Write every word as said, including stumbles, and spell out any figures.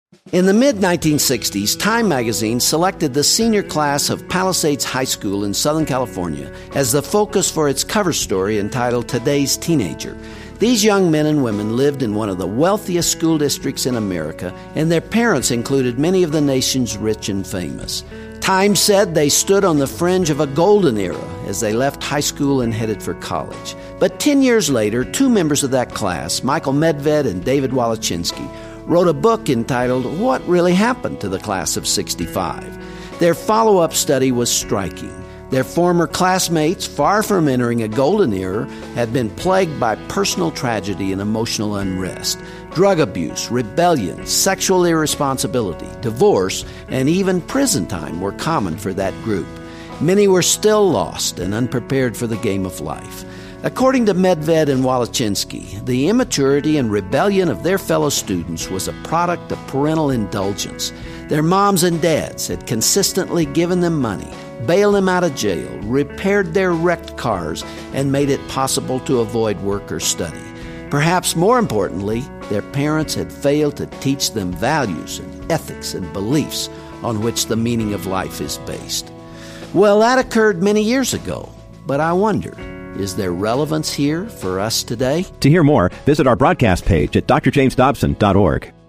In the mid nineteen sixties, Time magazine selected the senior class of Palisades High School in Southern California as the focus for its cover story entitled Today's Teenager. These young men and women lived in one of the wealthiest school districts in America, and their parents included many of the nation's rich and famous. Time said they stood on the fringe of a golden era as they left high school and headed for college. But ten years later, two members of that class, Michael Medved and David Walachinsky, wrote a book entitled What Really Happened to the Class of sixty-five. Their follow-up study was striking. Their former classmates, far from entering a golden era, had been plagued by personal tragedy and emotional unrest. Drug abuse, rebellion, sexual irresponsibility, divorce, and even prison time were common for that group. Many were still lost and unprepared for the game of life. According to Medved and Walachinsky, the immaturity and rebellion of their fellow students was a product of parental indulgence. Their moms and dads had consistently given them money, bailed them out of jail, repaired their wrecked cars, and made it possible to avoid work or study. Perhaps more importantly, their parents had failed to teach them values and ethics and beliefs on which the meaning of life is based. Well, that occurred many years ago, but I wonder, is there relevance here for us today? To hear more, visit our broadcast page at d r james dobson dot org.